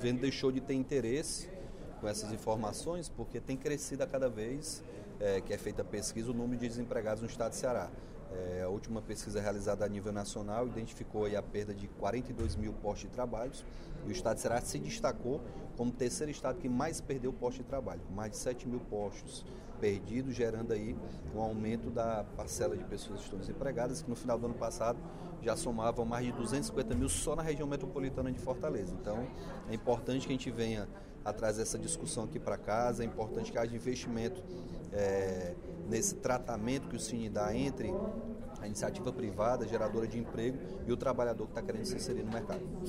governo deixou de ter interesse com essas informações, porque tem crescido a cada vez que é feita a pesquisa o número de desempregados no estado de Ceará. A última pesquisa realizada a nível nacional identificou aí a perda de 42 mil postos de trabalho, e o estado de Ceará se destacou como o terceiro estado que mais perdeu postos de trabalho, mais de 7 mil postos perdidos, gerando aí um aumento da parcela de pessoas que estão desempregadas, que no final do ano passado já somavam mais de 250 mil só na região metropolitana de Fortaleza. Então, é importante que a gente venha a trazer essa discussão aqui para casa, é importante que haja investimento nesse tratamento que o Cine dá entre a iniciativa privada, geradora de emprego, e o trabalhador que está querendo se inserir no mercado.